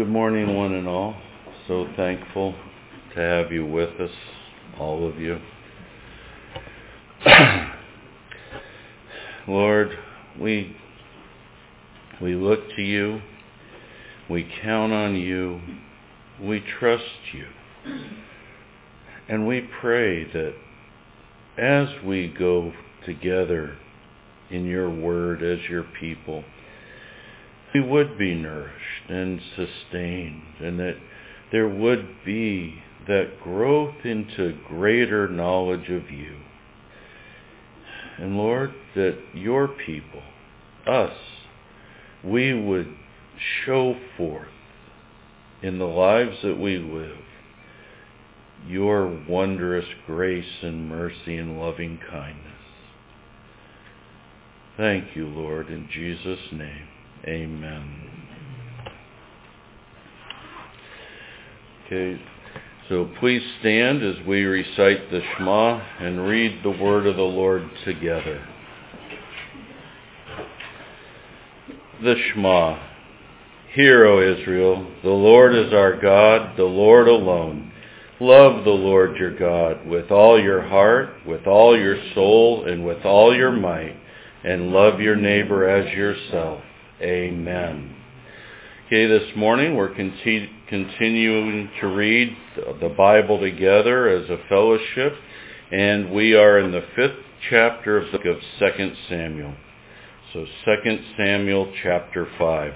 morning, one and all. So thankful to have you with us, all of you. Lord, we look to you, we count on you, we trust you, and we pray that as we go together in your word as your people, we would be nourished and sustained, and that there would be that growth into greater knowledge of you. And Lord, that your people, us, we would show forth in the lives that we live your wondrous grace and mercy and loving kindness. Thank you, Lord, in Jesus' name. Amen. Okay, so please stand as we recite the Shema and read the word of the Lord together. The Shema. Hear, O Israel, the Lord is our God, the Lord alone. Love the Lord your God with all your heart, with all your soul, and with all your might, and love your neighbor as yourself. Amen. Okay, this morning we're continuing to read the Bible together as a fellowship, and we are in the 5th chapter of the book of 2 Samuel. So 2 Samuel chapter 5.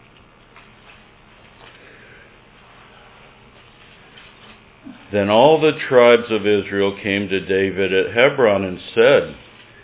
Then all the tribes of Israel came to David at Hebron and said,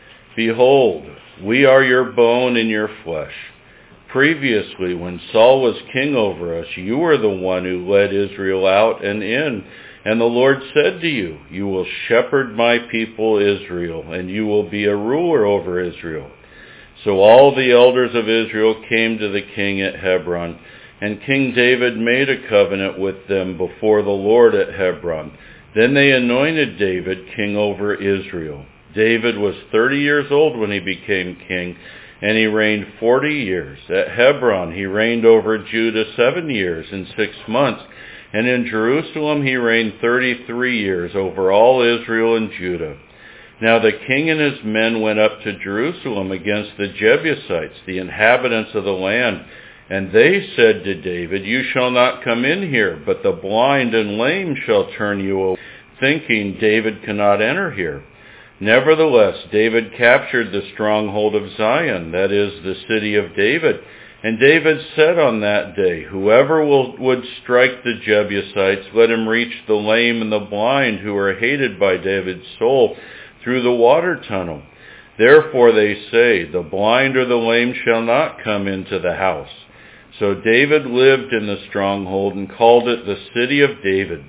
Behold, we are your bone and your flesh. Previously, when Saul was king over us, you were the one who led Israel out and in. And the Lord said to you, You will shepherd my people Israel, and you will be a ruler over Israel. So all the elders of Israel came to the king at Hebron, and King David made a covenant with them before the Lord at Hebron. Then they anointed David king over Israel. David was 30 years old when he became king, and he reigned 40 years. At Hebron he reigned over Judah 7 years and 6 months, and in Jerusalem he reigned 33 years over all Israel and Judah. Now the king and his men went up to Jerusalem against the Jebusites, the inhabitants of the land, and they said to David, You shall not come in here, but the blind and lame shall turn you away, thinking David cannot enter here. Nevertheless, David captured the stronghold of Zion, that is, the city of David. And David said on that day, Whoever would strike the Jebusites, let him reach the lame and the blind who are hated by David's soul through the water tunnel. Therefore they say, The blind or the lame shall not come into the house. So David lived in the stronghold and called it the city of David.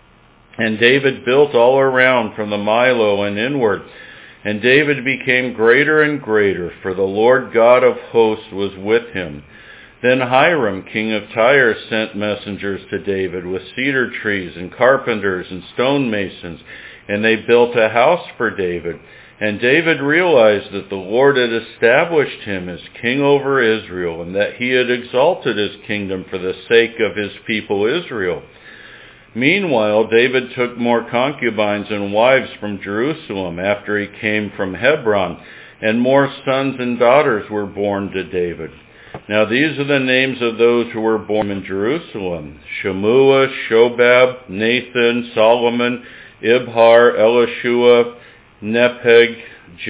And David built all around from the Milo and inward. And David became greater and greater, for the Lord God of hosts was with him. Then Hiram, king of Tyre, sent messengers to David with cedar trees and carpenters and stonemasons, and they built a house for David. And David realized that the Lord had established him as king over Israel, and that he had exalted his kingdom for the sake of his people Israel. Meanwhile, David took more concubines and wives from Jerusalem after he came from Hebron, and more sons and daughters were born to David. Now these are the names of those who were born in Jerusalem: Shemua, Shobab, Nathan, Solomon, Ibhar, Elishua, Nepheg,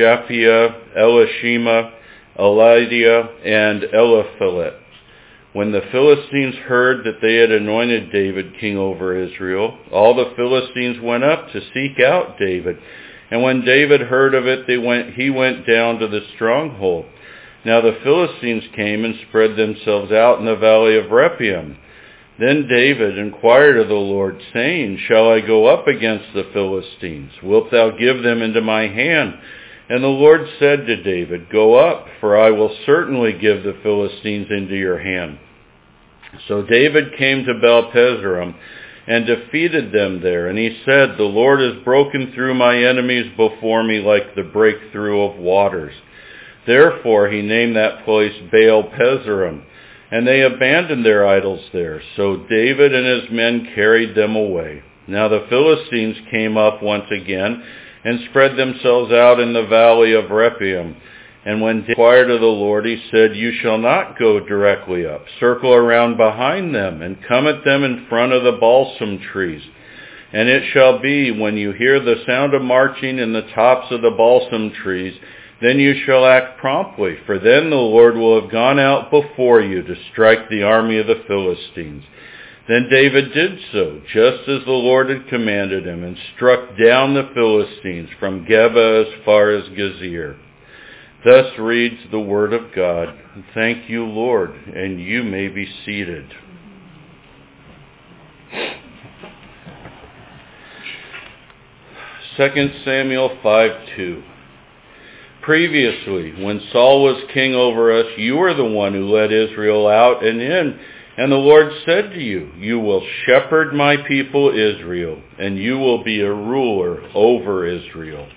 Japhia, Elishema, Elidiah, and Eliphalet. When the Philistines heard that they had anointed David king over Israel, all the Philistines went up to seek out David. And when David heard of it, he went down to the stronghold. Now the Philistines came and spread themselves out in the valley of Rephaim. Then David inquired of the Lord, saying, Shall I go up against the Philistines? Wilt thou give them into my hand? And the Lord said to David, Go up, for I will certainly give the Philistines into your hand. So David came to Baal-Pezorim and defeated them there. And he said, The Lord has broken through my enemies before me like the breakthrough of waters. Therefore he named that place Baal-Pezorim. and they abandoned their idols there. So David and his men carried them away. Now the Philistines came up once again and spread themselves out in the valley of Rephaim. And when David inquired of the Lord, he said, "You shall not go directly up. Circle around behind them and come at them in front of the balsam trees. And it shall be, when you hear the sound of marching in the tops of the balsam trees, then you shall act promptly, for then the Lord will have gone out before you to strike the army of the Philistines." Then David did so, just as the Lord had commanded him, and struck down the Philistines from Geba as far as Gezer. Thus reads the word of God. Thank you, Lord, and you may be seated. Second Samuel 5:2. Previously, when Saul was king over us, you were the one who led Israel out and in. And the Lord said to you, "You will shepherd my people Israel, and you will be a ruler over Israel."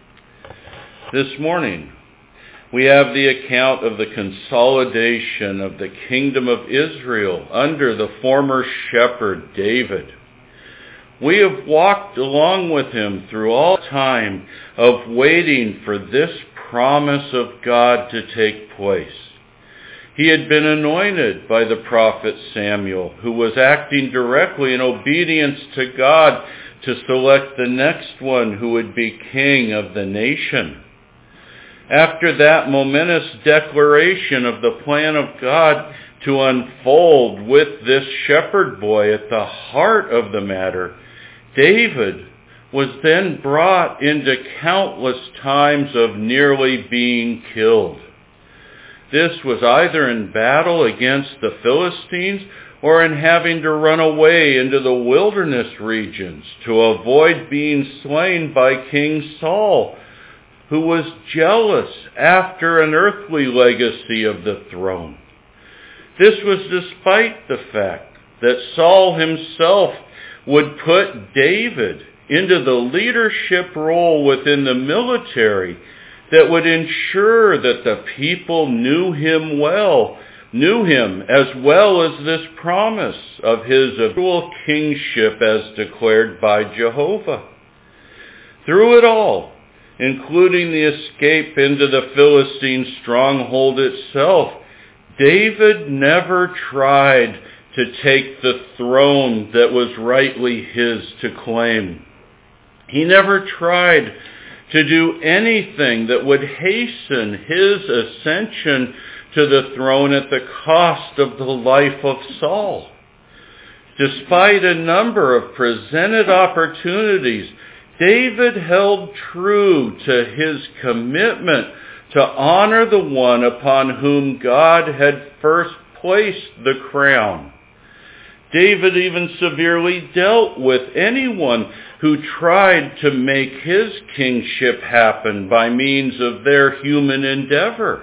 This morning, we have the account of the consolidation of the kingdom of Israel under the former shepherd David. We have walked along with him through all time of waiting for this promise of God to take place. He had been anointed by the prophet Samuel, who was acting directly in obedience to God to select the next one who would be king of the nation. After that momentous declaration of the plan of God to unfold with this shepherd boy at the heart of the matter, David was then brought into countless times of nearly being killed. This was either in battle against the Philistines or in having to run away into the wilderness regions to avoid being slain by King Saul, who was jealous after an earthly legacy of the throne. This was despite the fact that Saul himself would put David into the leadership role within the military that would ensure that the people knew him as well as this promise of his eventual kingship as declared by Jehovah. Through it all, including the escape into the Philistine stronghold itself, David never tried to take the throne that was rightly his to claim. He never tried to do anything that would hasten his ascension to the throne at the cost of the life of Saul. Despite a number of presented opportunities, David held true to his commitment to honor the one upon whom God had first placed the crown. David even severely dealt with anyone who tried to make his kingship happen by means of their human endeavor.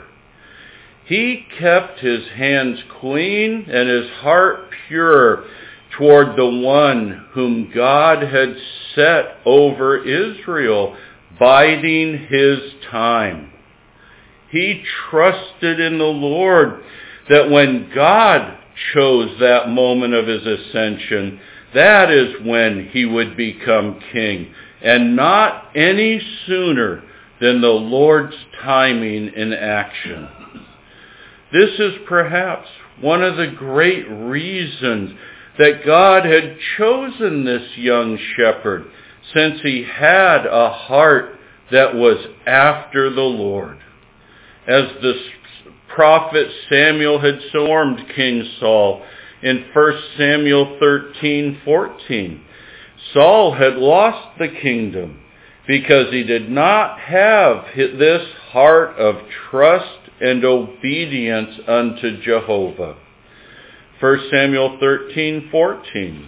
He kept his hands clean and his heart pure toward the one whom God had set over Israel, biding his time. He trusted in the Lord that when God chose that moment of his ascension, that is when he would become king, and not any sooner than the Lord's timing in action. This is perhaps one of the great reasons that God had chosen this young shepherd, since he had a heart that was after the Lord. As the prophet Samuel had warned King Saul in 1 Samuel 13:14, Saul had lost the kingdom because he did not have this heart of trust and obedience unto Jehovah. 1 Samuel 13:14.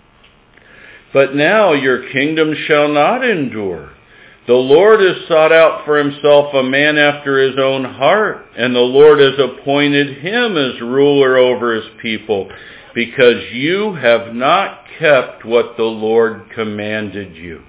But now your kingdom shall not endure. The Lord has sought out for himself a man after his own heart, and the Lord has appointed him as ruler over his people, because you have not kept what the Lord commanded you.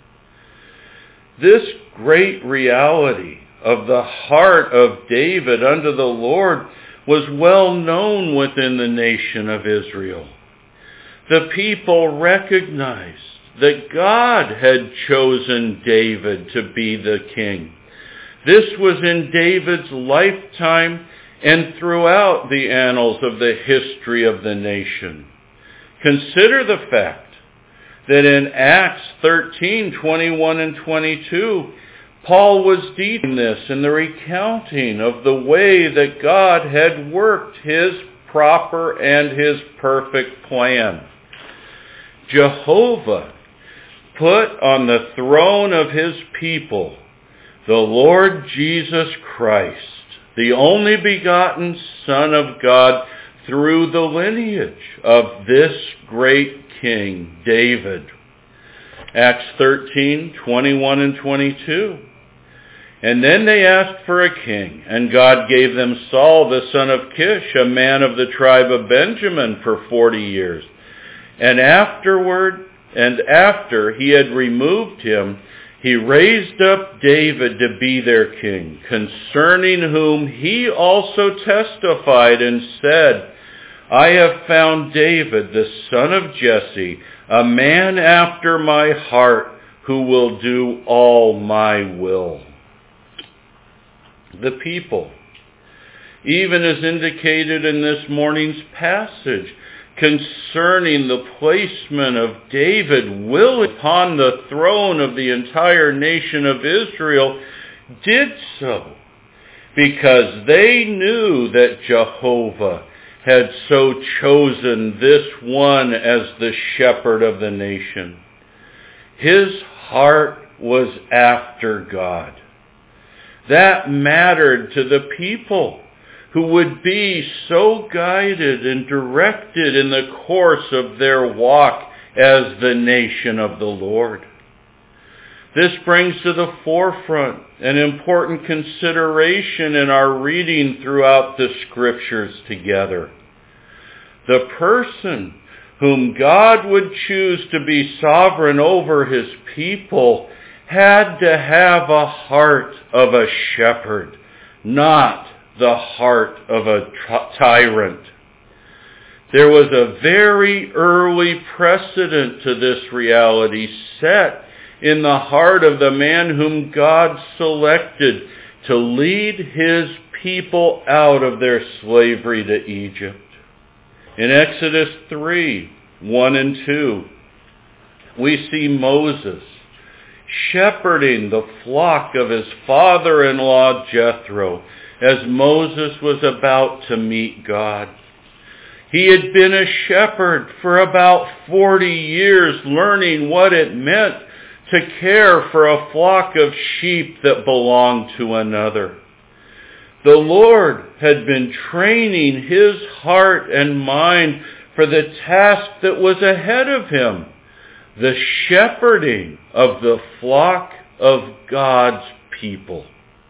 This great reality of the heart of David unto the Lord was well known within the nation of Israel. The people recognized that God had chosen David to be the king. This was in David's lifetime and throughout the annals of the history of the nation. Consider the fact that in Acts 13:21 and 22, Paul was detailing this in the recounting of the way that God had worked his proper and his perfect plan. Jehovah put on the throne of his people the Lord Jesus Christ, the only begotten Son of God, through the lineage of this great king, David. Acts 13:21 and 22. And then they asked for a king, and God gave them Saul the son of Kish, a man of the tribe of Benjamin, for 40 years. And after he had removed him, he raised up David to be their king, concerning whom he also testified and said, I have found David, the son of Jesse, a man after my heart, who will do all my will. The people, even as indicated in this morning's passage, concerning the placement of David will upon the throne of the entire nation of Israel, did so because they knew that Jehovah had so chosen this one as the shepherd of the nation. His heart was after God. That mattered to the people, who would be so guided and directed in the course of their walk as the nation of the Lord. This brings to the forefront an important consideration in our reading throughout the Scriptures together. The person whom God would choose to be sovereign over his people had to have a heart of a shepherd, not the heart of a tyrant. There was a very early precedent to this reality set in the heart of the man whom God selected to lead his people out of their slavery to Egypt. In Exodus 3:1 and 2, we see Moses shepherding the flock of his father-in-law Jethro as Moses was about to meet God. He had been a shepherd for about 40 years, learning what it meant to care for a flock of sheep that belonged to another. The Lord had been training his heart and mind for the task that was ahead of him, the shepherding of the flock of God's people.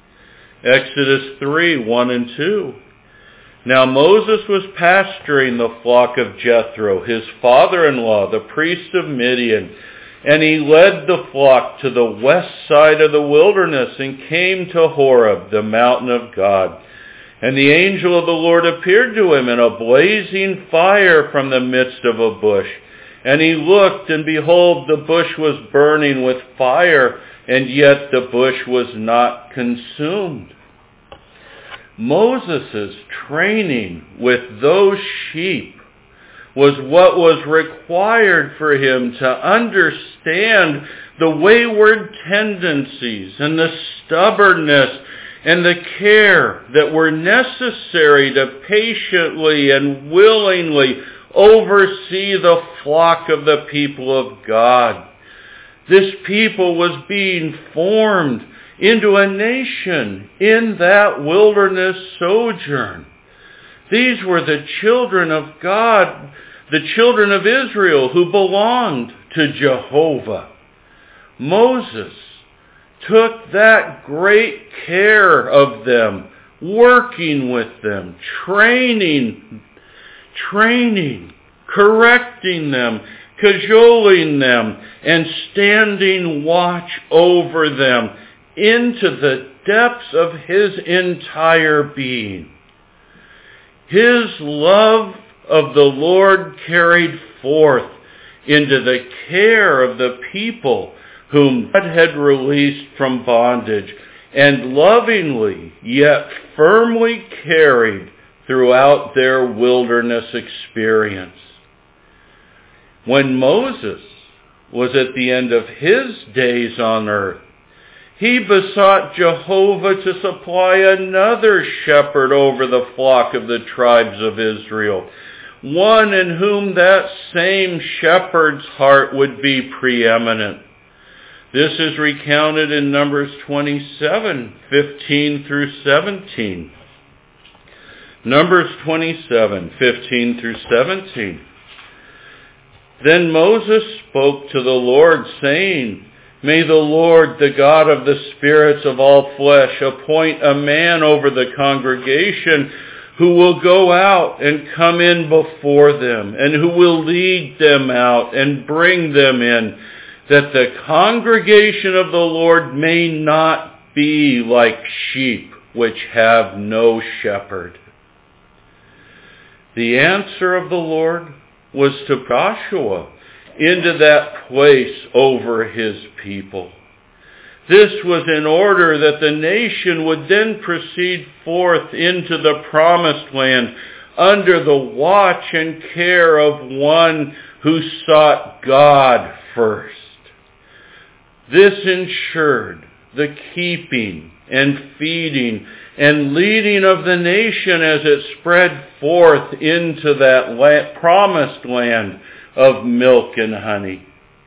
Exodus 3:1 and 2. Now Moses was pasturing the flock of Jethro, his father-in-law, the priest of Midian, and he led the flock to the west side of the wilderness and came to Horeb, the mountain of God. And the angel of the Lord appeared to him in a blazing fire from the midst of a bush. And he looked, and behold, the bush was burning with fire, and yet the bush was not consumed. Moses' training with those sheep was what was required for him to understand the wayward tendencies and the stubbornness and the care that were necessary to patiently and willingly oversee the flock of the people of God. This people was being formed into a nation in that wilderness sojourn. These were the children of God, the children of Israel who belonged to Jehovah. Moses took that great care of them, working with them, training, correcting them, cajoling them, and standing watch over them into the depths of his entire being. his love of the Lord carried forth into the care of the people whom God had released from bondage, and lovingly yet firmly carried throughout their wilderness experience. When Moses was at the end of his days on earth, he besought Jehovah to supply another shepherd over the flock of the tribes of Israel, one in whom that same shepherd's heart would be preeminent. This is recounted in Numbers 27:15 through 17. Numbers 27:15 through 17. Then Moses spoke to the Lord, saying, May the Lord, the God of the spirits of all flesh, appoint a man over the congregation who will go out and come in before them, and who will lead them out and bring them in, that the congregation of the Lord may not be like sheep which have no shepherd. The answer of the Lord was to Joshua into that place over his people. This was in order that the nation would then proceed forth into the promised land under the watch and care of one who sought God first. This ensured the keeping and feeding and leading of the nation as it spread forth into that promised land of milk and honey.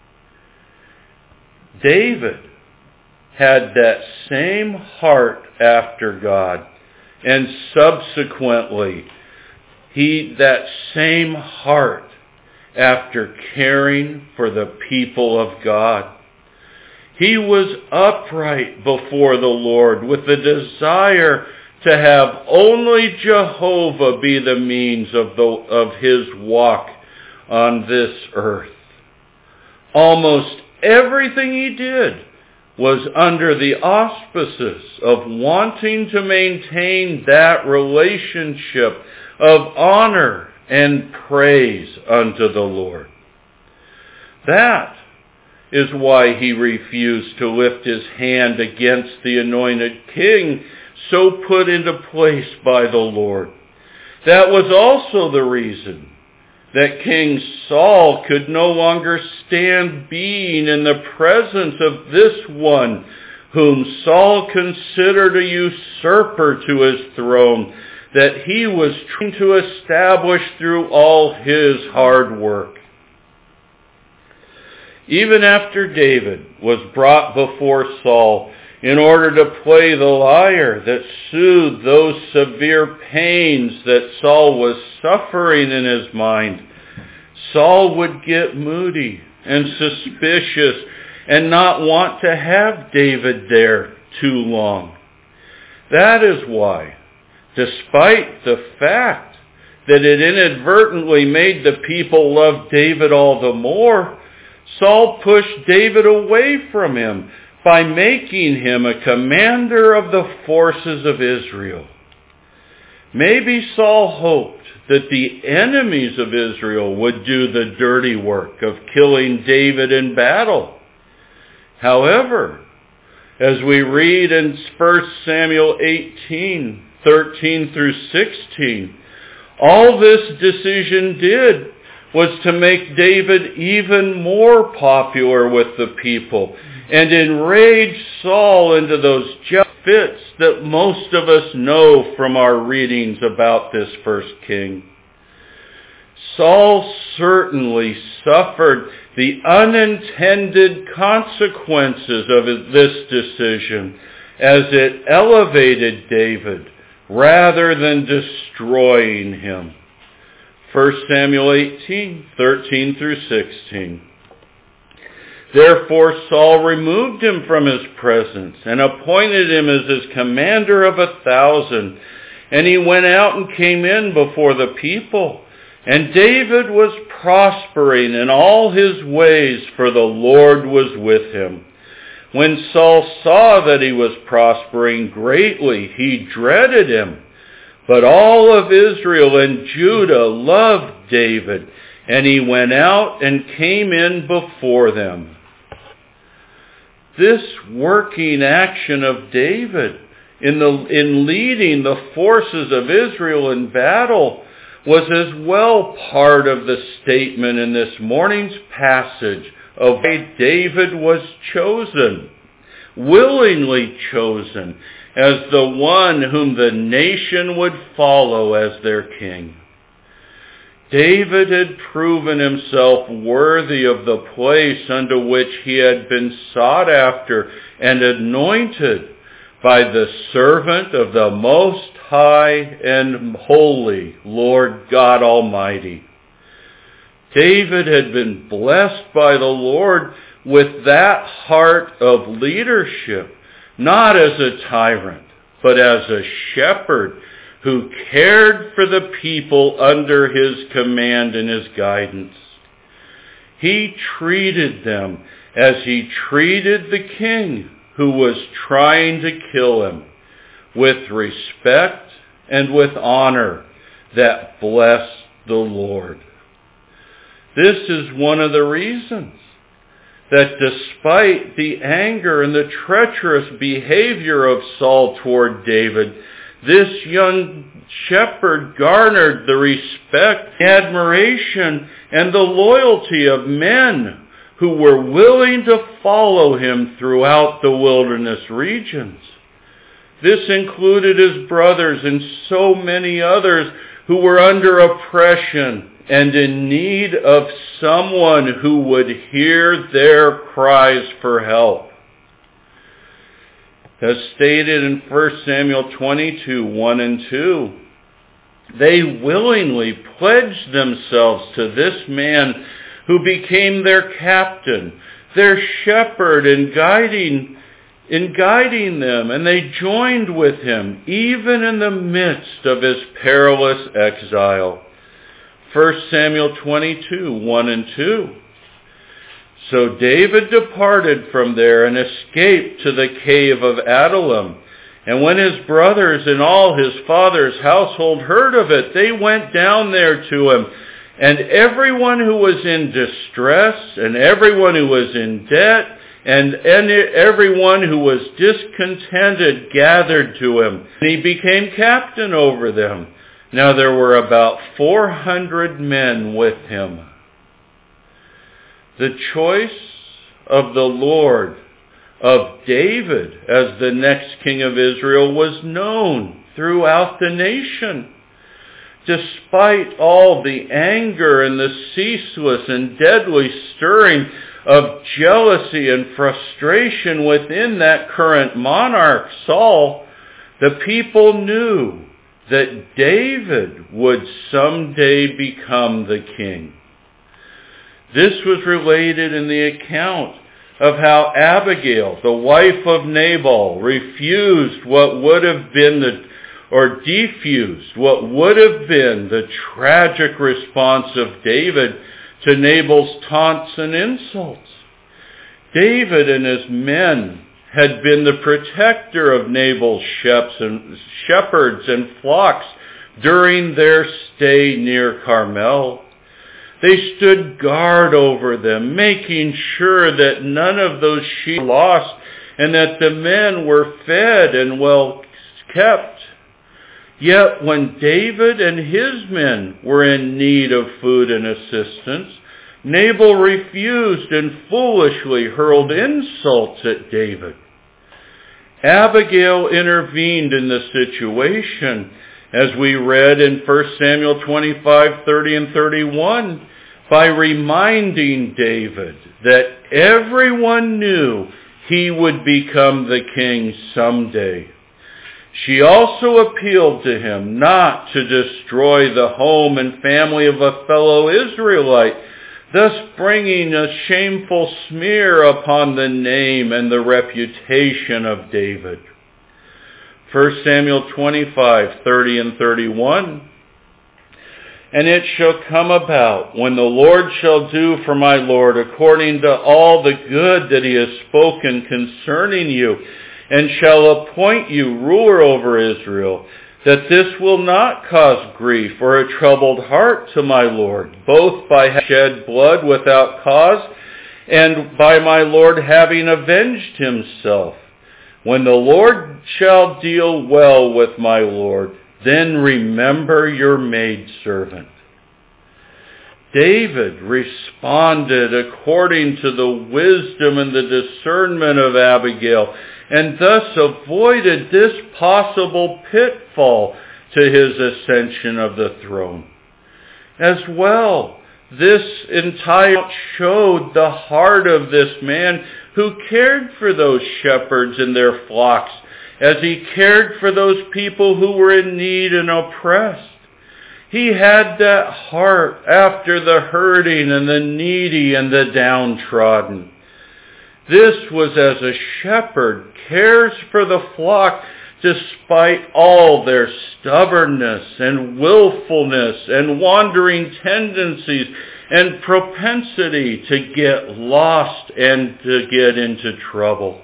David had that same heart after God, and subsequently that same heart after caring for the people of God. He was upright before the Lord with the desire to have only Jehovah be the means of his walk on this earth. Almost everything he did was under the auspices of wanting to maintain that relationship of honor and praise unto the Lord. That is why he refused to lift his hand against the anointed king so put into place by the Lord. That was also the reason that King Saul could no longer stand being in the presence of this one whom Saul considered a usurper to his throne, that he was trying to establish through all his hard work. Even after David was brought before Saul in order to play the lyre that soothed those severe pains that Saul was suffering in his mind, Saul would get moody and suspicious and not want to have David there too long. That is why, despite the fact that it inadvertently made the people love David all the more, Saul pushed David away from him by making him a commander of the forces of Israel. Maybe Saul hoped that the enemies of Israel would do the dirty work of killing David in battle. However, as we read in 1 Samuel 18:13 through 16, all this decision did was to make David even more popular with the people and enrage Saul into those jealous fits that most of us know from our readings about this first king. Saul certainly suffered the unintended consequences of this decision as it elevated David rather than destroying him. 1 Samuel 18:13 through 16. Therefore Saul removed him from his presence and appointed him as his commander of 1,000. And he went out and came in before the people. And David was prospering in all his ways, for the Lord was with him. When Saul saw that he was prospering greatly, he dreaded him. But all of Israel and Judah loved David, and he went out and came in before them. This working action of David in leading the forces of Israel in battle was as well part of the statement in this morning's passage of why David was chosen, willingly chosen, as the one whom the nation would follow as their king. David had proven himself worthy of the place unto which he had been sought after and anointed by the servant of the Most High and Holy Lord God Almighty. David had been blessed by the Lord with that heart of leadership, not as a tyrant, but as a shepherd who cared for the people under his command and his guidance. He treated them as he treated the king who was trying to kill him, with respect and with honor that blessed the Lord. This is one of the reasons that despite the anger and the treacherous behavior of Saul toward David, this young shepherd garnered the respect, admiration, and the loyalty of men who were willing to follow him throughout the wilderness regions. This included his brothers and so many others who were under oppression and in need of someone who would hear their cries for help. As stated in 1 Samuel 22, 1 and 2, they willingly pledged themselves to this man who became their captain, their shepherd in guiding them, and they joined with him even in the midst of his perilous exile. 1 Samuel 22, 1 and 2. So David departed from there and escaped to the cave of Adullam. And when his brothers and all his father's household heard of it, they went down there to him. And everyone who was in distress, and everyone who was in debt, and everyone who was discontented gathered to him. And he became captain over them. Now there were about 400 men with him. The choice of the Lord of David as the next king of Israel was known throughout the nation. Despite all the anger and the ceaseless and deadly stirring of jealousy and frustration within that current monarch, Saul, the people knew that David would someday become the king. This was related in the account of how Abigail, the wife of Nabal, defused what would have been the tragic response of David to Nabal's taunts and insults. David and his men had been the protector of Nabal's shepherds and flocks during their stay near Carmel. They stood guard over them, making sure that none of those sheep were lost and that the men were fed and well kept. Yet when David and his men were in need of food and assistance, Nabal refused and foolishly hurled insults at David. Abigail intervened in the situation, as we read in 1 Samuel 25, 30 and 31, by reminding David that everyone knew he would become the king someday. She also appealed to him not to destroy the home and family of a fellow Israelite, thus bringing a shameful smear upon the name and the reputation of David. 1 Samuel 25, 30 and 31. And it shall come about, when the Lord shall do for my Lord according to all the good that he has spoken concerning you, and shall appoint you ruler over Israel, that this will not cause grief or a troubled heart to my Lord, both by shed blood without cause and by my Lord having avenged himself. When the Lord shall deal well with my Lord, then remember your maidservant." David responded according to the wisdom and the discernment of Abigail, and thus avoided this possible pitfall to his ascension of the throne. As well, this entire showed the heart of this man who cared for those shepherds and their flocks as he cared for those people who were in need and oppressed. He had that heart after the hurting and the needy and the downtrodden. This was as a shepherd cares for the flock despite all their stubbornness and willfulness and wandering tendencies and propensity to get lost and to get into trouble.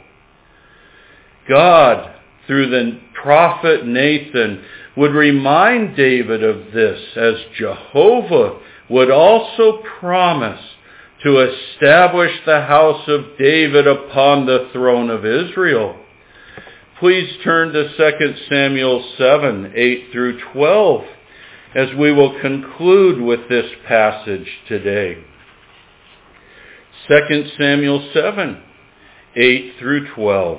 God, through the prophet Nathan, would remind David of this, as Jehovah would also promise to establish the house of David upon the throne of Israel. Please turn to 2 Samuel 7, 8 through 12, as we will conclude with this passage today. 2 Samuel 7, 8 through 12.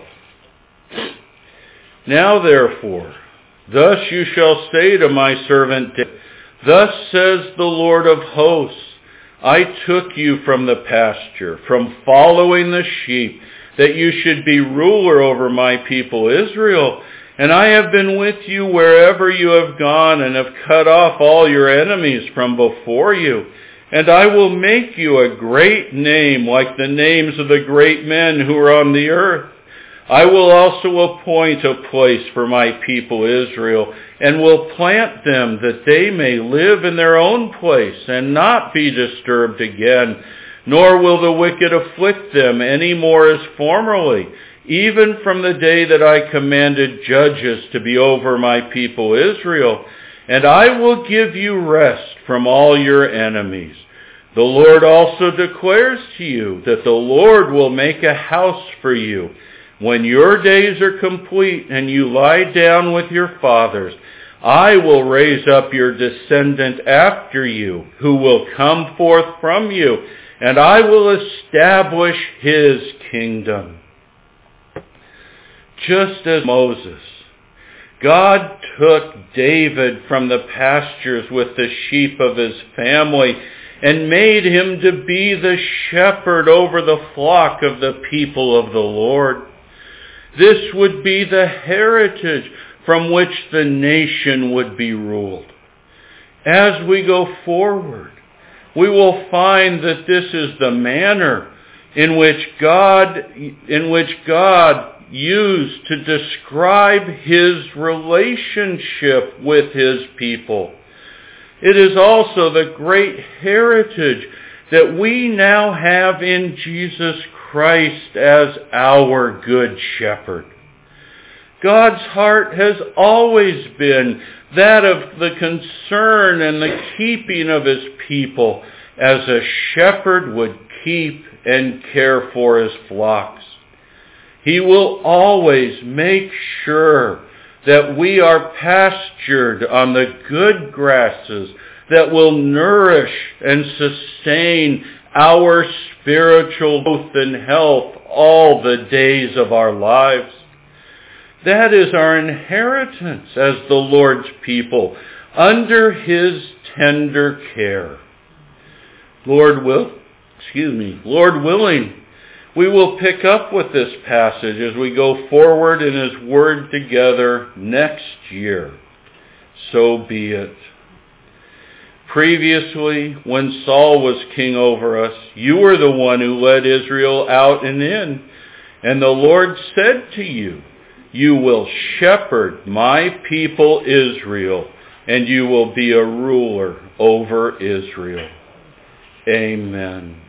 "Now therefore, thus you shall say to my servant David, thus says the Lord of hosts, I took you from the pasture, from following the sheep, that you should be ruler over my people Israel. And I have been with you wherever you have gone, and have cut off all your enemies from before you. And I will make you a great name, like the names of the great men who are on the earth. I will also appoint a place for my people Israel, and will plant them that they may live in their own place and not be disturbed again, nor will the wicked afflict them any more as formerly, even from the day that I commanded judges to be over my people Israel. And I will give you rest from all your enemies. The Lord also declares to you that the Lord will make a house for you. When your days are complete and you lie down with your fathers, I will raise up your descendant after you, who will come forth from you, and I will establish his kingdom." Just as Moses, God took David from the pastures with the sheep of his family and made him to be the shepherd over the flock of the people of the Lord. This would be the heritage from which the nation would be ruled. As we go forward, we will find that this is the manner in which God used to describe his relationship with his people. It is also the great heritage that we now have in Jesus Christ as our good shepherd. God's heart has always been that of the concern and the keeping of his people, as a shepherd would keep and care for his flocks. He will always make sure that we are pastured on the good grasses that will nourish and sustain our spiritual growth and health all the days of our lives. That is our inheritance as the Lord's people, under his tender care. Lord willing, we will pick up with this passage as we go forward in his word together next year. So be it. Previously, when Saul was king over us, you were the one who led Israel out and in. And the Lord said to you, you will shepherd my people Israel, and you will be a ruler over Israel. Amen.